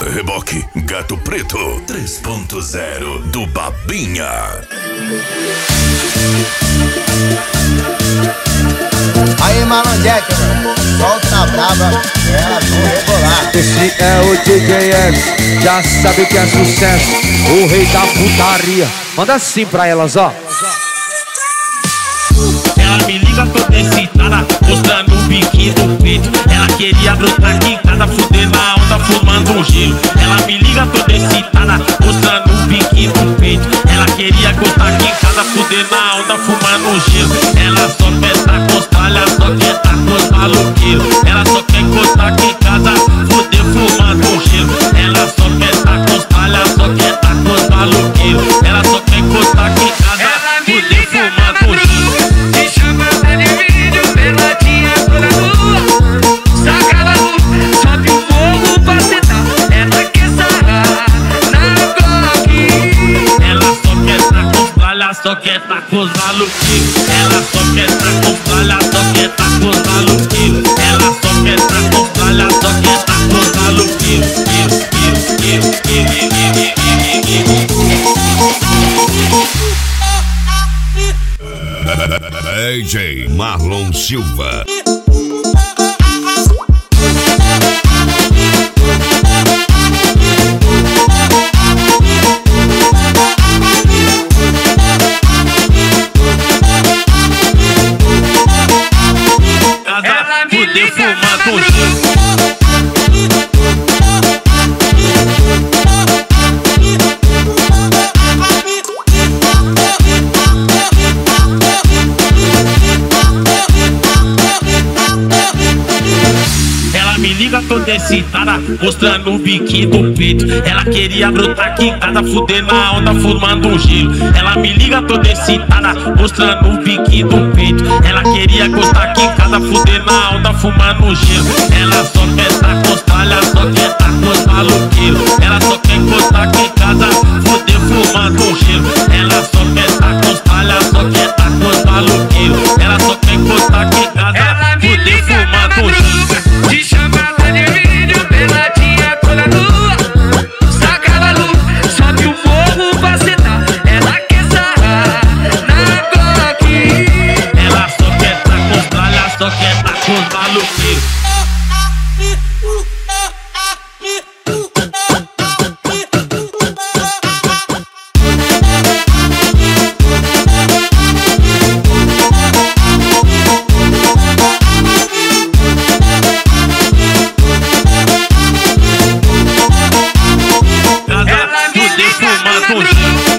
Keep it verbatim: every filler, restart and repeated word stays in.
Reboque Gato Preto três ponto zero do Babinha. Aí, malandreca, solta na brava, ela vou rebolar. Esse é o D J S, já sabe que é sucesso, o rei da putaria. Manda assim pra elas, ó. Ela me liga toda excitada, mostrando o biquinho do peito. Ela queria brotar aqui em casa, fuder na onda, fumando um gelo. Ela me liga toda excitada, mostrando o biquinho do peito. Ela queria gostar aqui em casa, fuder na onda, fumando um gelo. Ela só quer tá com os talha, só quer tá com os maloqueiros. Ela só quer gostar aqui em casa, fuder fumando um gelo. Ela só quer tá com os talha, só quer tá com os maloqueiros. Ela só quer gostar aqui em casa, fuder fumando um gelo. Só quer tá com os maluquinhos. Ela só quer tá com os talha, só quer tá com os maluquinhos. Ela só quer tá com os talha, só quer tá com os maluquinhos. D J Marlon Silva. Fuder fumando um gelo. Ela me liga toda excitada, mostrando o biquinho do peito. Ela queria brotar aqui em casa, fuder na onda, fumando um gelo. Ela me liga toda excitada, mostrando o biquinho do peito. Ela queria gostar aqui em casa, fuder na onda, fumando um gelo. Ela só quer tá com os talha, só quer tá com os maloqueiros. Ela só quer gostar aqui em casa, fuder fumando um gelo. Ela só quer tá com os talha, só quer tá com os maloqueiros. Ela só quer gostar aqui em casa, fuder fumando um gelo. Te chamava de vídeo, peladinha toda nua. Saca a luz, sobe o morro pra sentar. Ela quer sarrar na coque. Ela só quer tá com os talha, só quer tá com os maluquinhos. Fuder fumando um gelo.